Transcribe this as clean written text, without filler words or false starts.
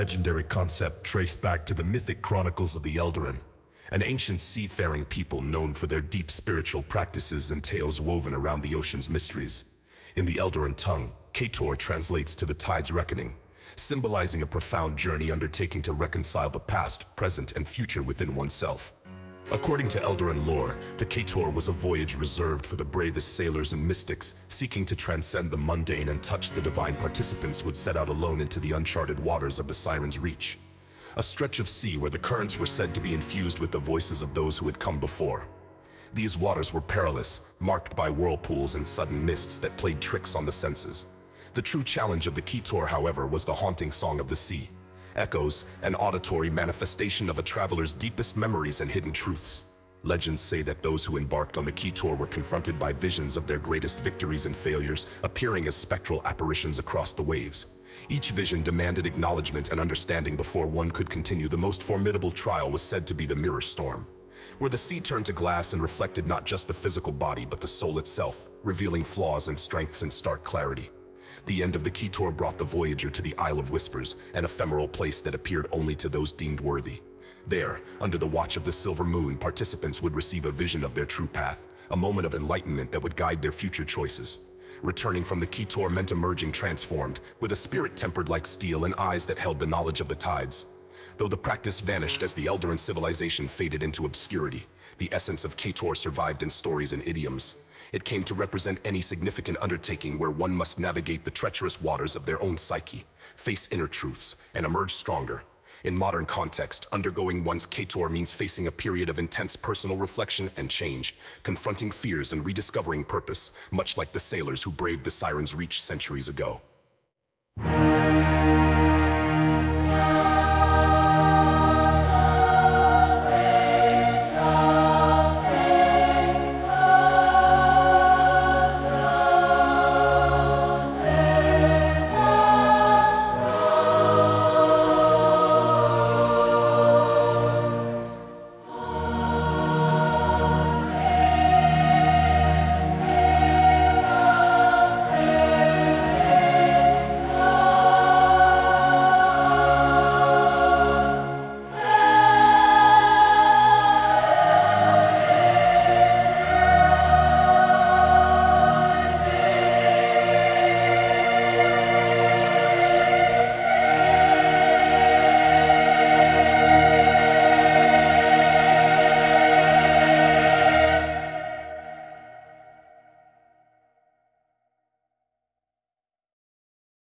legendary concept traced back to the mythic chronicles of the Eldarin, an ancient seafaring people known for their deep spiritual practices and tales woven around the ocean's mysteries. In the Eldarin tongue, KATOR translates to the tide's reckoning, symbolizing a profound journey undertaking to reconcile the past, present, and future within oneself. According to Eldarin lore, the KATOR was a voyage reserved for the bravest sailors and mystics, seeking to transcend the mundane and touch the divine. Participants would set out alone into the uncharted waters of the Siren's Reach, a stretch of sea where the currents were said to be infused with the voices of those who had come before. These waters were perilous, marked by whirlpools and sudden mists that played tricks on the senses. The true challenge of the KATOR, however, was the haunting song of the sea. Echoes, an auditory manifestation of a traveler's deepest memories and hidden truths. Legends say that those who embarked on the KATOR were confronted by visions of their greatest victories and failures, appearing as spectral apparitions across the waves. Each vision demanded acknowledgement and understanding before one could continue. The most formidable trial was said to be the Mirror Storm, where the sea turned to glass and reflected not just the physical body but the soul itself, revealing flaws and strengths in stark clarity. The end of the KATOR brought the voyager to the Isle of Whispers, an ephemeral place that appeared only to those deemed worthy. There, under the watch of the silver moon, participants would receive a vision of their true path, a moment of enlightenment that would guide their future choices. Returning from the KATOR meant emerging transformed, with a spirit tempered like steel and eyes that held the knowledge of the tides. Though the practice vanished as the Eldarin civilization faded into obscurity, the essence of KATOR survived in stories and idioms. It came to represent any significant undertaking where one must navigate the treacherous waters of their own psyche, face inner truths, and emerge stronger. In modern context, undergoing one's KATOR means facing a period of intense personal reflection and change, confronting fears and rediscovering purpose, much like the sailors who braved the Siren's Reach centuries ago.